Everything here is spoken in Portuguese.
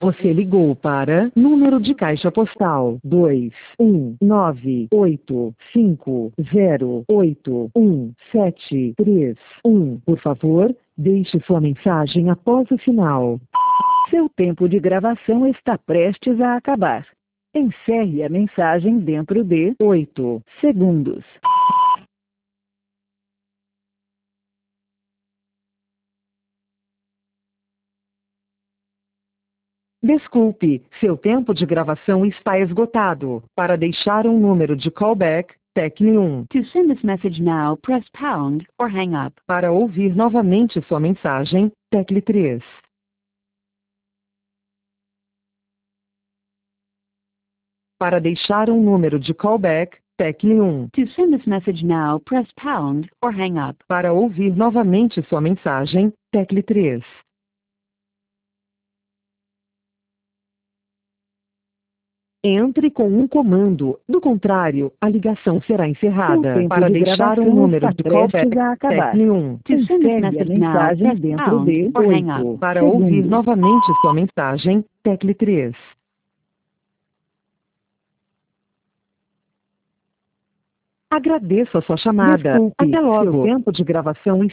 Você ligou para número de caixa postal 21985081731. Por favor, deixe sua mensagem após o sinal. Seu tempo de gravação está prestes a acabar. Encerre a mensagem dentro de 8 segundos. Desculpe, seu tempo de gravação está esgotado. Para deixar um número de callback, tecle 1. To send this message now, press pound or hang up. Para ouvir novamente sua mensagem, tecle 3. Para deixar um número de callback, tecle 1. To send this message now, press pound or hang up. Para ouvir novamente sua mensagem, tecle 3. Entre com um comando, do contrário, a ligação será encerrada. Para deixar um número de callback, tecle 1. To send this message now, press pound or hang up. Para ouvir novamente sua mensagem, tecle 3. Agradeço a sua chamada. Desculpe, Até logo. seu Seu tempo de gravação